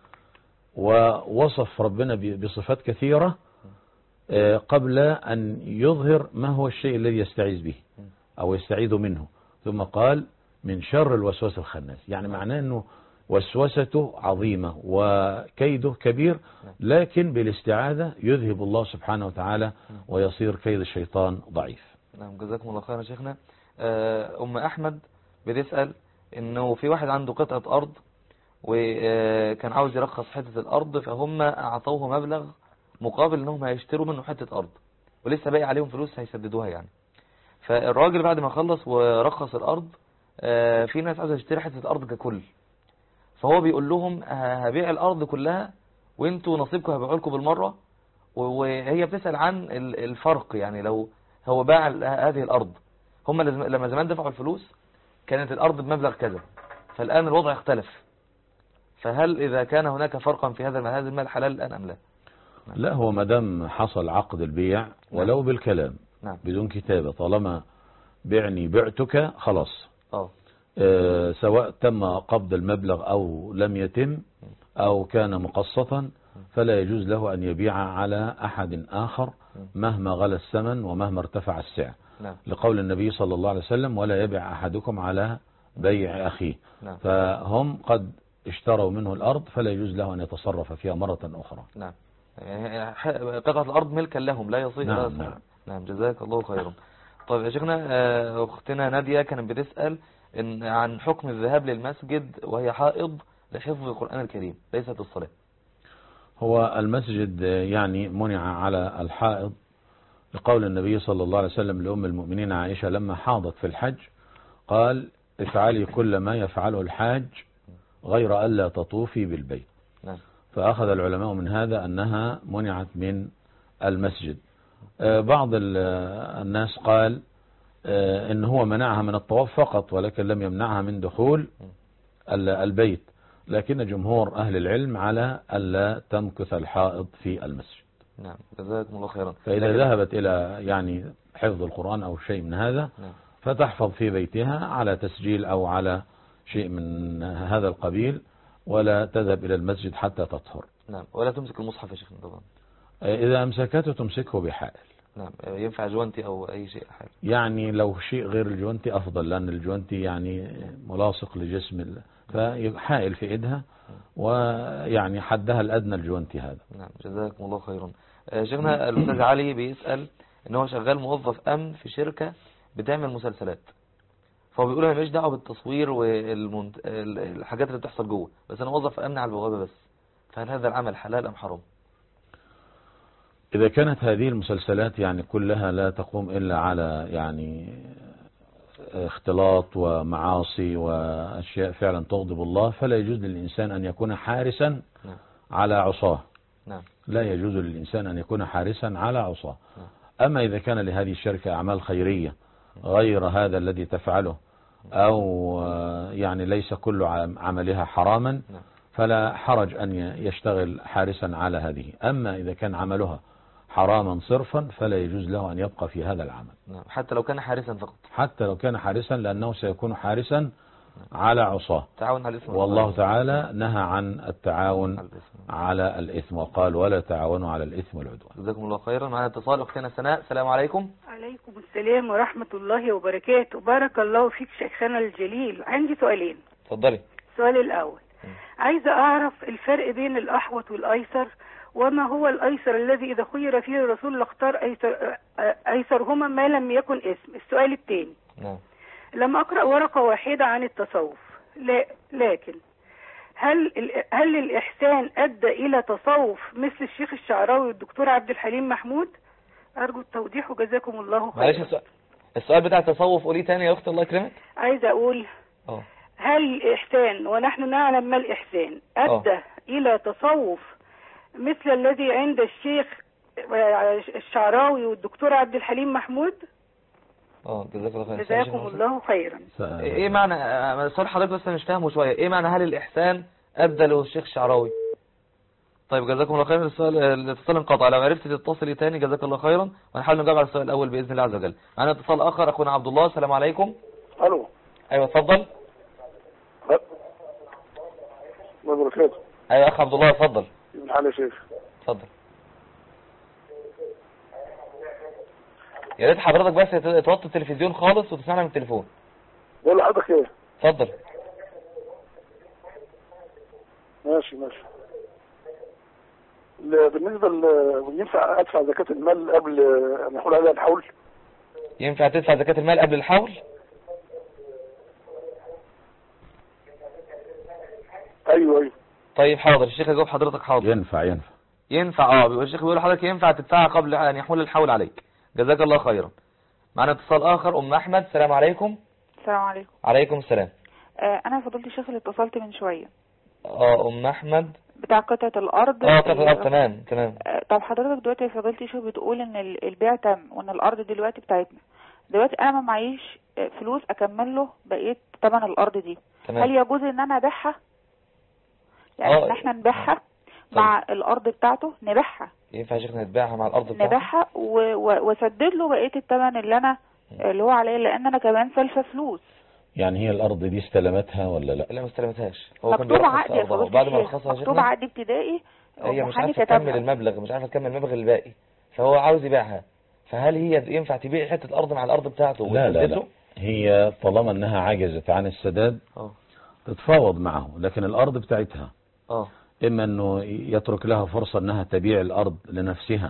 ووصف ربنا بصفات كثيرة قبل أن يظهر ما هو الشيء الذي يستعيذ به أو يستعيذ منه، ثم قال من شر الوسواس الخناس، يعني معناه أنه وسوسته عظيمة وكيده كبير، لكن بالاستعاذة يذهب الله سبحانه وتعالى ويصير كيد الشيطان ضعيف. نعم جزاكم الله خيرا شيخنا. أم أحمد بتسأل إنه في واحد عنده قطعة أرض وكان عاوز يرخص حتة الأرض، فهم أعطوه مبلغ مقابل إنهم هيشتروا منه حتة أرض ولسه باقي عليهم فلوس هيسددوها يعني. فالراجل بعد ما خلص ورخص الأرض في ناس عاوزة تشتري حتة الأرض ككل، فهو بيقول لهم هبيع الأرض كلها وانتوا نصيبكم هبيعوا لكم بالمرة. وهي بتسأل عن الفرق، يعني لو هو باع هذه الأرض، هم لما زمان دفعوا الفلوس كانت الأرض بمبلغ كذا، فالآن الوضع اختلف، فهل إذا كان هناك فرقا في هذا المال حلال الآن أم لا؟ لا، هو مدام حصل عقد البيع ولو بالكلام بدون كتابة، طالما بعني بعتك خلاص، سواء تم قبض المبلغ أو لم يتم أو كان مقسطا، فلا يجوز له أن يبيع على أحد آخر مهما غلى الثمن ومهما ارتفع السعر، لقول النبي صلى الله عليه وسلم ولا يبيع أحدكم على بيع أخيه. فهم قد اشتروا منه الأرض فلا يجوز له أن يتصرف فيها مرة أخرى. نعم، يعني قطعة الأرض ملكا لهم لا يصير. نعم جزاك الله خيرا. طيب يا شيخنا، أختنا نادية كانت بتسأل عن حكم الذهاب للمسجد وهي حائض لحفظ القرآن الكريم ليست الصلاة. هو المسجد يعني منع على الحائض لقول النبي صلى الله عليه وسلم لأم المؤمنين عائشة لما حاضت في الحج قال افعلي كل ما يفعله الحاج غير ألا تطوفي بالبيت. فأخذ العلماء من هذا أنها منعت من المسجد. بعض الناس قال إن هو منعها من الطواف فقط ولكن لم يمنعها من دخول البيت، لكن جمهور أهل العلم على ألا تمكث الحائض في المسجد. نعم جزاكم الله خيرا. فإذا ذهبت إلى يعني حفظ القرآن أو شيء من هذا فتحفظ في بيتها على تسجيل أو على شيء من هذا القبيل ولا تذهب إلى المسجد حتى تطهر. نعم ولا تمسك المصحف يا شيخنا طبعا. إذا أمسكته تمسكه بحائل. نعم ينفع جوانتي أو أي شيء حائل. يعني لو شيء غير الجوانتي أفضل لأن الجوانتي يعني ملاصق لجسم فحائل في إيدها ويعني حدها الأدنى الجوانتي هذا. نعم جزاكم الله خيرا. شيخنا الأستاذ علي بيسأل إن هو شغال موظف أمن في شركة بتعمل مسلسلات، فهو بيقول أنا ماليش دعوة بالتصوير والحاجات اللي بتحصل جوه، بس أنا موظف أمن على البوابة بس، فهل هذا العمل حلال أم حرام؟ إذا كانت هذه المسلسلات يعني كلها لا تقوم إلا على يعني اختلاط ومعاصي وأشياء فعلا تغضب الله فلا يجوز للإنسان أن يكون حارسا على عصاه. لا يجوز للإنسان أن يكون حارسا على عصاه. أما إذا كان لهذه الشركة أعمال خيرية غير هذا الذي تفعله أو يعني ليس كل عملها حراما فلا حرج أن يشتغل حارسا على هذه. أما إذا كان عملها حراما صرفا فلا يجوز له أن يبقى في هذا العمل حتى لو كان حارسا فقط. حتى لو كان حارسا لأنه سيكون حارسا على عصاه. تعاون على الإثم والله تعالى نهى عن التعاون على الإثم وقال ولا تعاونوا على الإثم والعدوان. جزاكم الله خيرا. معنا اتصال أختنا سناء. السلام عليكم. عليكم السلام ورحمة الله وبركاته. بارك الله فيك شيخنا الجليل. عندي سؤالين. اتفضلي. السؤال الأول عايزة أعرف الفرق بين الأحوط والأيسر، وما هو الأيسر الذي إذا خير فيه الرسول لاختار أيسرهما ما لم يكن اسم. السؤال الثاني لما أقرأ ورقة واحدة عن التصوف لكن هل الإحسان أدى إلى تصوف مثل الشيخ الشعراوي والدكتور عبد الحليم محمود؟ أرجو التوضيح وجزاكم الله خيرا. معلش السؤال بتاع التصوف قولي تاني يا أخت الله يكرمك. عايزة أقول هل الإحسان ونحن نعلم ما الإحسان أدى إلى تصوف مثل الذي عند الشيخ الشعراوي والدكتور عبد الحليم محمود؟ جزاك الله خير. جزاكم الله خيرا. ايه معنى سؤال حضرتك بس مش فاهمه شويه، ايه معنى هل الاحسان ابدى له الشيخ الشعراوي؟ طيب جزاكم الله خيرا. الاتصال انقطع، لو عرفت تتصلي تاني جزاك الله خيرا ونحاول نجاوب على السؤال الاول باذن الله عز وجل. معنا اتصال اخر اخونا عبد الله. السلام عليكم. الو. ايوه اتفضل. مبروك. ايوه اخ عبد الله اتفضل. ابن حال يا شيخ. اتفضل. يا ريت حضرتك بس توطي التلفزيون خالص وتسمعنا من التليفون. بقول لحضرتك ايه؟ اتفضل. ماشي. بالنسبة ينفع ادفع زكاة المال قبل ان يحول عليها الحول؟ ينفع تدفع زكاة المال قبل الحول؟ ايوه. طيب حاضر الشيخ يجاوب حضرتك. حاضر. ينفع بيقول الشيخ بيقول حضرتك ينفع تدفعها قبل ان يحول الحول عليك. جزاك الله خيرا. معنا اتصال اخر ام احمد. السلام عليكم. السلام عليكم. عليكم السلام. انا فضلت الشيخ اللي اتصلت من شويه. ام احمد بتاع قطعه الارض. قطعه الارض. تمام. طب حضرتك دلوقتي فضلت الشيخ بتقول ان البيع تم وان الارض دلوقتي بتاعتنا. دلوقتي انا ما معيش فلوس اكمل له بقيه ثمن الارض دي. تمام. هل يجوز ان انا ابيعها؟ يعني ان احنا نبيعها مع الارض بتاعته نبيعها؟ ينفع يا شيخنا نتباعها مع الارض بتاعته؟ نبيعها واسدد له بقيه الثمن اللي هو عليه، لان انا كمان سالفه فلوس. يعني هي الارض دي استلمتها ولا لا؟ لا ما استلمتهاش. هو مكتوب عقد يا فضيلة بعد ما رخصها مكتوب عقد ابتدائي. هي مش عارفه تكمل المبلغ، مش عارفه تكمل المبلغ الباقي، فهو عاوز يبيعها. فهل هي ينفع تبيع حته ارض مع الارض بتاعته؟ لا. هي طالما انها عجزت عن السداد تتفاوض معه، لكن الارض بتاعتها اما انه يترك لها فرصة انها تبيع الارض لنفسها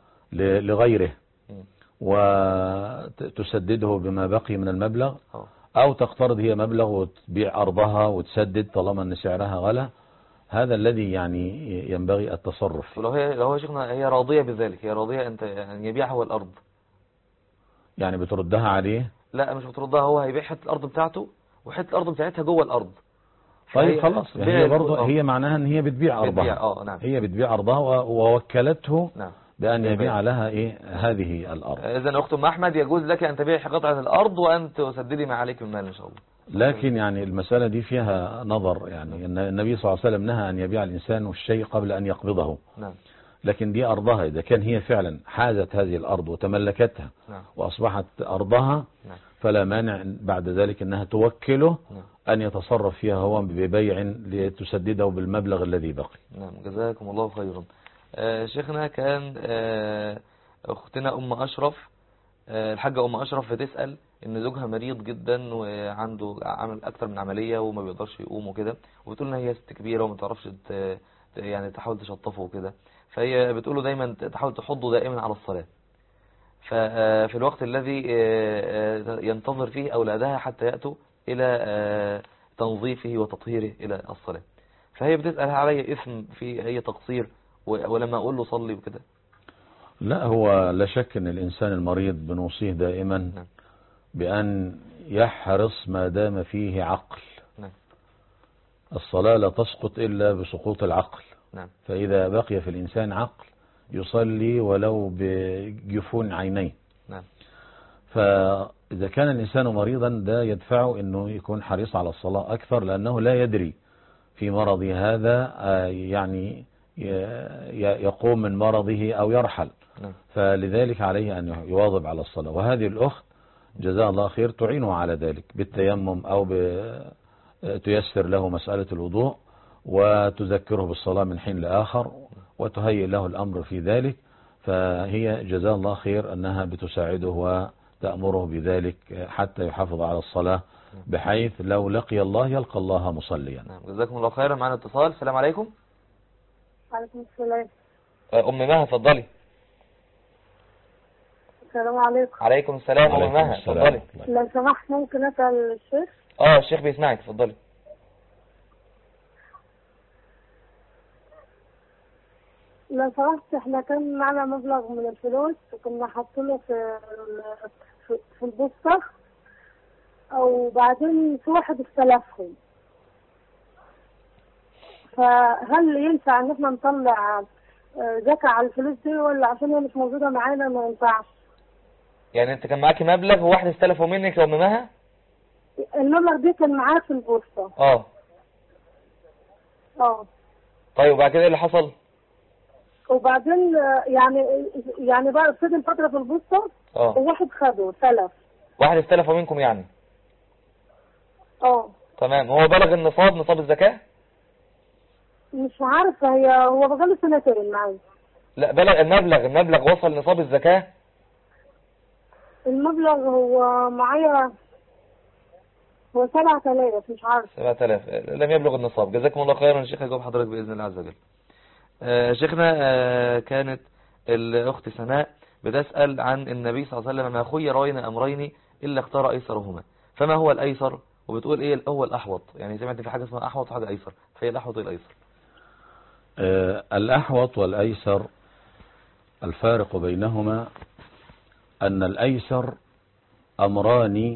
لغيره وتسدده بما بقي من المبلغ، أو تقترض هي مبلغ وتبيع أرضها وتسدد طالما أن سعرها غلا. هذا الذي يعني ينبغي التصرف فيه. لو هي شيخنا هي راضية بذلك، هي راضية أن يبيعها هو الأرض، يعني بتردها عليه؟ لا مش بتردها، هو هيبيع حتة الأرض بتاعته وحتة الأرض بتاعتها جوه الأرض. طيب خلاص، هي برضه هي معناها ان هي بتبيع أرضها. نعم. هي بتبيع أرضها ووكلته نعم. بأن يبيع لها هذه الأرض. إذن أخت أم أحمد يجوز لك أن تبيع قطعة الأرض وأن تسددي ما عليك من مال إن شاء الله. لكن يعني المسألة دي فيها نظر، يعني ان النبي صلى الله عليه وسلم نهى أن يبيع الإنسان الشيء قبل أن يقبضه. نعم. لكن دي أرضها، إذا كان هي فعلا حازت هذه الأرض وتملكتها وأصبحت أرضها فلا مانع بعد ذلك أنها توكله أن يتصرف فيها هو ببيع لتسدده بالمبلغ الذي بقي. نعم جزاكم الله خيرا. شيخنا كان أختنا أم أشرف، الحاجة أم أشرف بتسأل إن زوجها مريض جدا وعنده عمل أكثر من عملية وما بيقدرش يقوم وكده، وبتقول إن هي ست كبيرة وما تعرفش يعني تحاول تشطفه وكده، فهي بتقوله دايما تحاول تحضه دائما على الصلاة، ففي الوقت الذي ينتظر فيه أولادها حتى يأتوا إلى تنظيفه وتطهيره إلى الصلاة، فهي بتسأل علي إثم في أي تقصير ولما أقول له صلي وكده. لا، هو لا شك أن الإنسان المريض بنوصيه دائما بأن يحرص ما دام فيه عقل. الصلاة لا تسقط إلا بسقوط العقل. فإذا بقي في الإنسان عقل يصلي ولو بجفون عينيه. فإذا كان الإنسان مريضا ده يدفعه أنه يكون حريص على الصلاة أكثر، لأنه لا يدري في مرضه هذا يعني يقوم من مرضه أو يرحل. فلذلك عليه أن يواظب على الصلاة. وهذه الأخت جزاها الله خير تعينه على ذلك بالتيمم أو تيسر له مسألة الوضوء وتذكره بالصلاة من حين لآخر وتهيئ له الأمر في ذلك. فهي جزاها الله خير أنها بتساعده وتأمره بذلك حتى يحافظ على الصلاة، بحيث لو لقي الله يلقى الله مصليا. جزاكم الله خيرا. معنا اتصال. السلام عليكم. وعليكم السلام. أم مها اتفضلي. السلام عليكم. عليكم السلام. أم مها اتفضلي. لو سمحت ممكن أسأل الشيخ؟ الشيخ بيسمعك اتفضلي. لو سمحت احنا كان معنا مبلغ من الفلوس وكنا حاطينه في البوسطة، وبعدين في واحد استلفهم، فهل ينفع ان احنا نطلع زكاة على الفلوس دي ولا عشان هي مش موجودة معانا ما ينفعش؟ يعني انت كان معاكي مبلغ وواحد استلفه منك يا أم مها؟ المبلغ دي كان معاه في البوسطة. طيب وبعد كده ايه اللي حصل؟ وبعدين يعني بقى فضل فترة في البوسطة وواحد خده سلف. واحد استلفه منكم يعني؟ تمام. هو بلغ نصاب الزكاة؟ مش عارفة، هو بقاله سنتين معايا. لا بلغ المبلغ وصل نصاب الزكاة؟ المبلغ هو معايا هو 7000 مش عارف. 7000 لم يبلغ النصاب. جزاكم الله خيرا. الشيخ هيجاوب حضرتك بإذن الله عز وجل. شيخنا كانت الأخت سناء بتسأل عن النبي صلى الله عليه وسلم ما خير بين أمرين إلا اختار أيسرهما، فما هو الأيسر؟ وبتقول إيه هو الأحوط؟ يعني سمعت في حاجة اسمها أحوط وحاجة أيسر، فهي الأحوط والأيسر. الأحوط والأيسر الفارق بينهما أن الأيسر أمران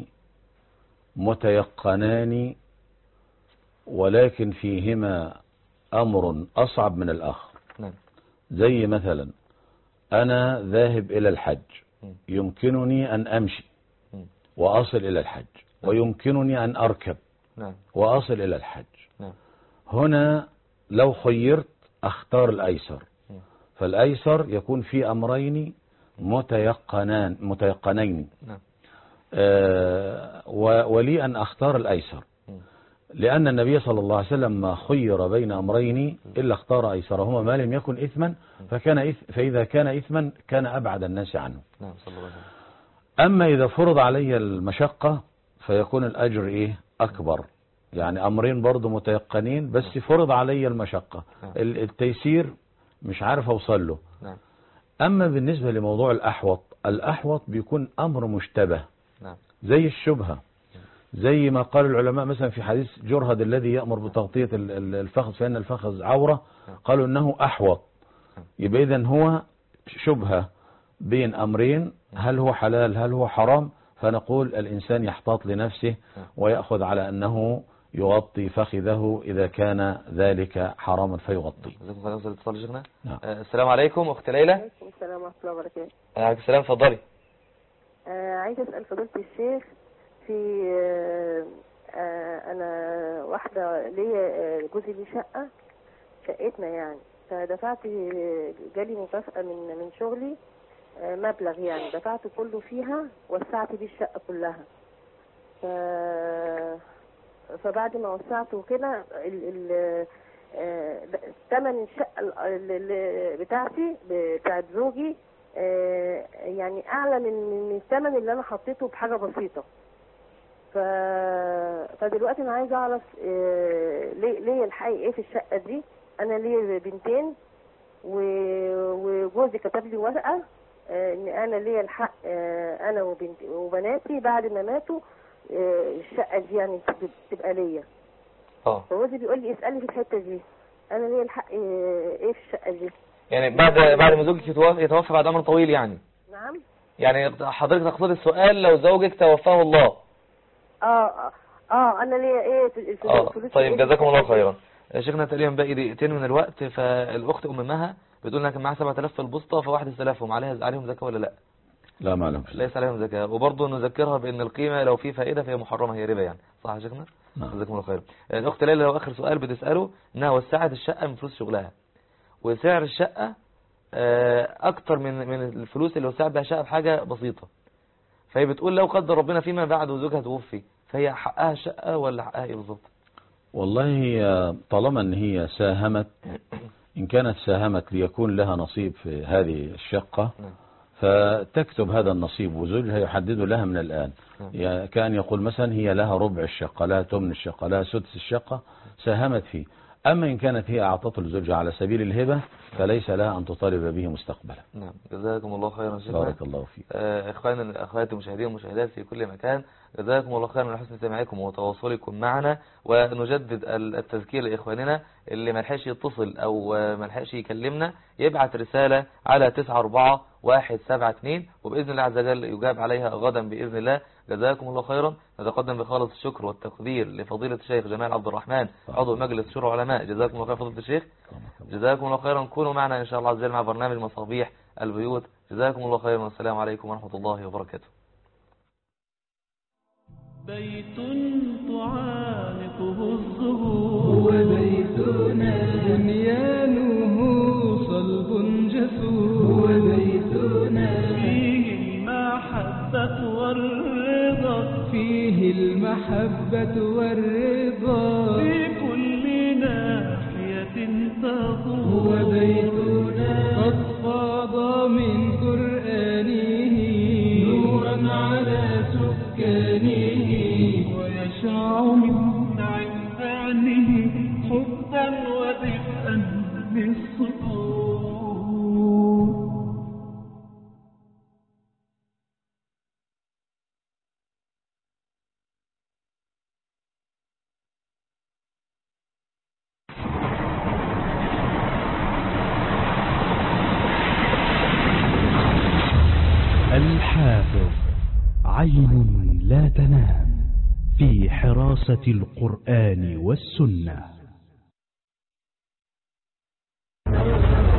متيقنان ولكن فيهما أمر أصعب من الآخر. زي مثلا أنا ذاهب إلى الحج، يمكنني أن أمشي وأصل إلى الحج، ويمكنني أن أركب وأصل إلى الحج. هنا لو خيرت أختار الأيسر، فالأيسر يكون في أمرين متيقنين ولي أن أختار الأيسر، لأن النبي صلى الله عليه وسلم ما خير بين أمرين إلا اختار أيسرهما ما لم يكن إثما، فإذا كان إثما كان أبعد الناس عنه. أما إذا فرض علي المشقة فيكون الأجر أكبر، يعني أمرين برضو متيقنين بس فرض علي المشقة، التيسير مش عارف أوصل له. أما بالنسبة لموضوع الأحوط بيكون أمر مشتبه زي الشبهة. زي ما قال العلماء مثلا في حديث جرهد الذي يأمر بتغطية الفخذ فإن الفخذ عورة، قالوا إنه أحوط. يبقى إذن هو شبهة بين أمرين، هل هو حلال هل هو حرام، فنقول الإنسان يحتاط لنفسه ويأخذ على أنه يغطي فخذه إذا كان ذلك حراما فيغطي. السلام عليكم أخت ليلى. وعليكم السلام ورحمة الله وبركاته. عليكم السلام، اتفضلي. عايزة أسأل فضيلة الشيخ في أنا واحدة ليا جوزي لي شقتنا يعني، فدفعت جالي مكافأة من شغلي مبلغ يعني، دفعته كله فيها، وسعت بيه الشقة كلها. فبعد ما وسعته كده ثمن الشقة بتاعتي بتاعت زوجي يعني أعلى من الثمن اللي أنا حطيته بحاجة بسيطة. فدلوقتي أنا عايزة أعرف ليه الحقيقة إيه في الشقة دي. أنا ليا بنتين وجوزي كتب لي ورقة إن أنا ليا الحق، أنا وبناتي بعد ما ماتوا الشقة دي يعني تبقى ليا. فجوزي بيقول لي اسألي في الحتة دي، أنا ليا الحق إيه في الشقة دي. يعني بعد ما زوجك يتوفى بعد عمر طويل يعني. نعم. يعني حضرتك تقصد السؤال لو زوجك توفاه الله. انا ليا ايه في الفلوس. طيب جزاكم الله خيرا. شيخنا تقريبا باقي دقيقتين من الوقت، فالاخت ام مها بتقول انها كان معاها 7000 في البوسطه، فواحد استلفهم، عليهم زكاه ولا لا؟ لا ما عليهمش، ليس عليهم زكاه. وبرضه نذكرها بان القيمه لو في فائده فهي محرمه، هي ربا يعني، صح يا شيخنا؟ جزاكم الله خيرا. الاخت ليلى لو اخر سؤال بتساله انها وسعت الشقه من فلوس شغلها، وسعر الشقه اكتر من الفلوس اللي وسعت بها شقه بحاجه بسيطه، فهي بتقول لو قدر ربنا فيما بعد وزوجها توفي فهي حقها شقه ولا حقها ايه بالظبط؟ والله طالما ان هي ساهمت، ان كانت ساهمت ليكون لها نصيب في هذه الشقه فتكتب هذا النصيب وزوجها يحدد لها من الآن. كان يقول مثلا هي لها ربع الشقة، لها ثمن الشقة، لها سدس الشقة ساهمت فيه. أما إن كانت هي أعطته لزوجها على سبيل الهبة فليس لها أن تطالب به مستقبلا. نعم جزاكم الله خيرا شيخنا. بارك الله فيك. إخواننا أخواتي المشاهدين والمشاهدات في كل مكان، جزاكم الله خيرا على حسن سماعكم وتواصلكم معنا. ونجدد التذكير لإخواننا اللي ما لحقش يتصل أو ما لحقش يكلمنا يبعت رسالة على 94172 وبإذن الله عز وجل يجاب عليها غدا بإذن الله. جزاكم الله خيرا. نتقدم بخالص الشكر والتقدير لفضيلة الشيخ جمال عبد الرحمن عضو مجلس شورى العلماء. جزاكم الله خيرا فضيلة الشيخ. جزاكم الله خيرا. كونوا معنا إن شاء الله عز وجل مع برنامج مصابيح البيوت. جزاكم الله خيرا والسلام عليكم ورحمة الله وبركاته. بيت تعانقه الزهور وبيتنا بنيانه صلب جسور وبيتنا فيه المحبة والرضا فيه المحبة والرضا في كل ناحية تدور وبيتنا قد فاض من قرآنه نورا على سكانه ويشع من عرفانه حبا ودفئا للصدور. الحافظ عين لا تنام في حراسة القرآن والسنة.